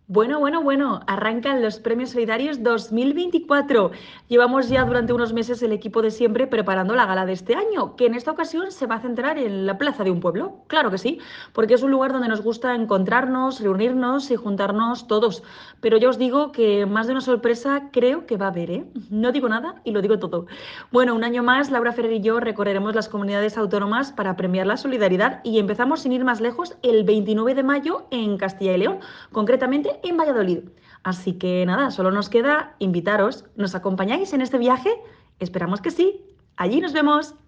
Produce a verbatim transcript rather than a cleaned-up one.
Bueno, bueno, bueno, arrancan los Premios Solidarios dos mil veinticuatro. Llevamos ya durante unos meses el equipo de siempre preparando la gala de este año, que en esta ocasión se va a centrar en la plaza de un pueblo. Claro que sí, porque es un lugar donde nos gusta encontrarnos, reunirnos y juntarnos todos. Pero yo os digo que más de una sorpresa creo que va a haber, ¿eh? No digo nada y lo digo todo. Bueno, un año más, Laura Ferrer y yo recorreremos las comunidades autónomas para premiar la solidaridad y empezamos sin ir más lejos el veintinueve de mayo en Castilla y León, concretamente en Valladolid. Así que nada, solo nos queda invitaros. ¿Nos acompañáis en este viaje? Esperamos que sí. Allí nos vemos.